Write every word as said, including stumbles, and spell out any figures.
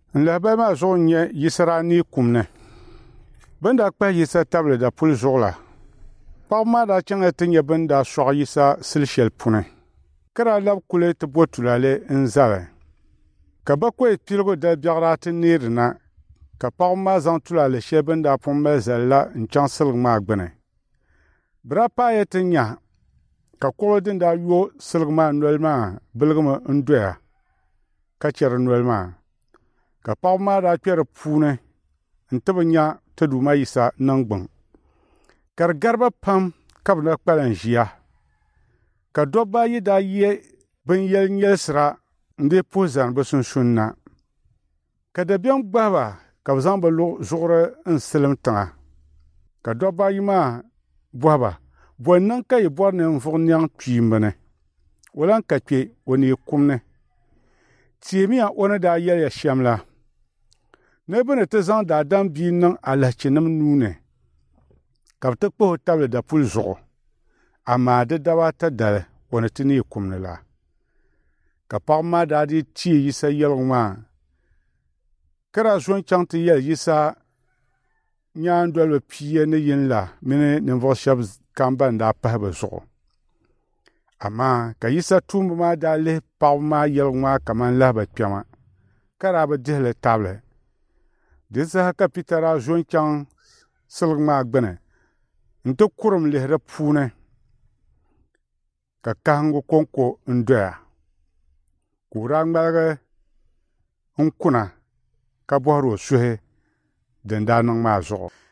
N-lahabali maa zuɣu n-nyɛ yisira ni kum ni. Bɛ ni daa kpahi yisa tabili dapuli zuɣu la, paɣaba maa daa chaŋla ti nyɛ bɛ ni daa sɔɣi yisa sili shɛli puni, ka daa labi kuli ti bo tulale n-zali. Ka bakɔi piligu dali biɛɣira ti neeri na, ka paɣaba maa zaŋ tulale shɛli bɛ ni daa pun mali zali la n-chaŋ siligu maa gbini. Bɛ daa paɣaya ti nya ka kuɣu din daa yo siligu maa noli maa biligimi n-doya ka che di noli maa, ka paɣaba maa daa kpe di puuni n-ti bi nya ti Duuma yisa niŋgbuŋ. Ka di gariba pam ka bɛ na kpalim ʒiya, ka dobba ayi daa ye binyɛl' nyɛlisira n-dee puhi zani bɛ sunsuuni na. Ka dabiɛm gbahi ba ka bɛ zaŋ bɛ zuɣuri n-silim tiŋa, ka dobba ayi maa bɔhi ba, bɔni niŋ ka yi bɔri ninvuɣu niɛŋ kpiimba ni, o lan ka kpe o neei kum ni. Teemiya o ni daa yɛliya shɛm la, ni bɛ ni ti zaŋ daadam bia niŋ alahichinima nuu ni, ka bɛ ti kpahi o tabili dapuli zuɣu, amaa di daba ata dali o ni ti neei kum ni la. Ka paɣaba maa daa dii teei yisa yɛligu maa, ka daa zo n-chaŋ ti yɛli yisa nyaandoliba pia ni yini la mini ninvuɣu shɛba kam ban daa pahi bɛ zuɣu. Amaa ka yisa tuumba maa daa lihi paɣaba maa yɛligu maa kaman lahiba kpɛma, ka daa bi dihi li tabili. Di zaha ka Pita daa zo n-chaŋ siligu maa gbini n-ti kurim lihi di puuni, ka kahiŋgu kɔŋko n-doya, ka o daa ŋmaligi n-kuna ka bɔhiri o suhi din daa niŋ maa zuɣu.